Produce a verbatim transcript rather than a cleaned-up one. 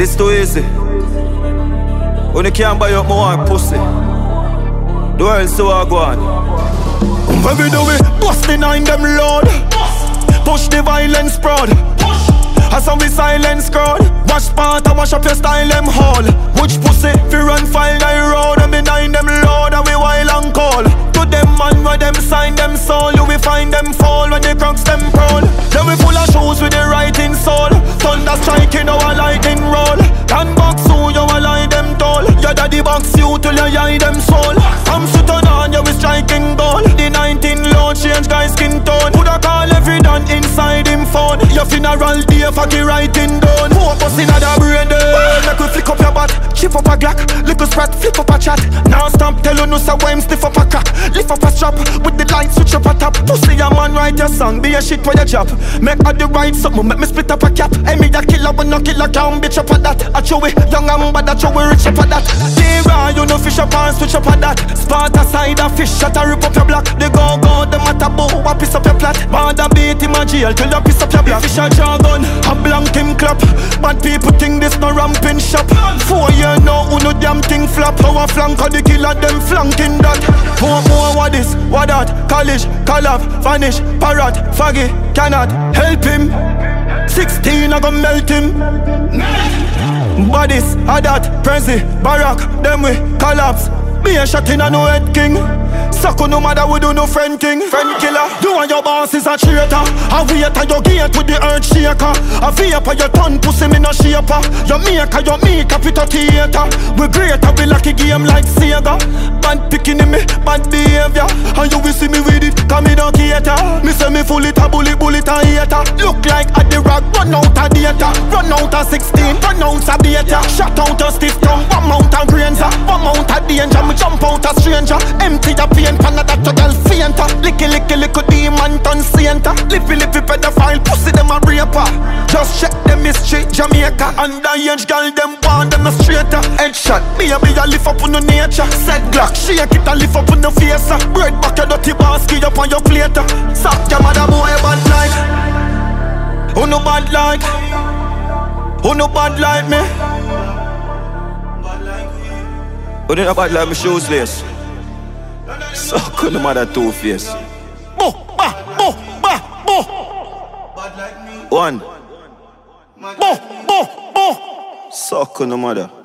This too easy. When you can't buy up more pussy, the world so I go on. When we do it, bust behind them load. Push the violence broad. As on we silence crowd. Watch part and wash up your style them hall. Which pussy fi run file I road. And behind them load and we wild and call. To them man where them sign them soul. You will find them fall when the crooks them prowl. Then we full of shoes with the writing soul. Thunder striking our lightning roll. And box who you a lie them tall. Your daddy box you till you eye them soul. I'm sitting on you we striking goal. The nineteen load change guy skin tone. Woulda call every done inside him phone. Your funeral day for the writing down. Focus in the brain then. Make we flick up your butt. Chip up a glock. Little sprat flip up a chat. Now stop telling us how I'm stiff up a crack. Lift up a strap with the light switch up a top. Pussy a man write your song. Be a shit for your job. Make all the right something. Make me split up a cap. I me a killer when no killer can bitch up at that. I show it young and bad. I show it rich up at that. Tira you know fish up and switch up at that. Spot aside a fish shot and rip up your block. They go go them at a bow. A piece up your plat. Bad a beat him a jail till you piss up your block. Fish a jargon. A blank him clap. Bad people think this no ramping shop. Four year now who no damn thing flop. How a flank of the killer them flanking that. Four more what this, what that. College, collab, vanish, parrot, faggy, cannot help him. Sixteen I gon' melt him. Bodies, a that, Prezi, Barack, them we collapse. Be a shot in a no head king. Suck no matter we do no friend thing. Friend killer. You and your boss is a traitor. A waiter your gate with the earth shaker. A vapor your tongue pussy me no shaper. Your maker your makeup it a theater. We greater we like a game like Sega. Bad picking in me, bad behavior. And you will see me with it, come in a cater. Me say me full it a bullet, bullet a hater. Look like at the rock, run out a data. Run out a sixteen, run out a beta. Shut out a stiff tongue, one mount a granger. One mount a danger, me jump out a stranger. Empty a pain, pan a that to girl fainter. Licky licky licky demon turn sainter. Lippy lippy pedophile, pussy them a raper. Just check them history, Jamaica. Underage girl them want them a straighter. Headshot, me a be a lift up on the nature. Said Glock, shake it and lift up on the face. Bread back your dirty basket up on your plate. Suck your mother boy bad like. Who no bad like? Who no bad like me? Who no bad like me shoes lace? Suck on the mother two face. Bo, ba, bo, ba, bo. One. Bo, bo, bo. Suck on the mother.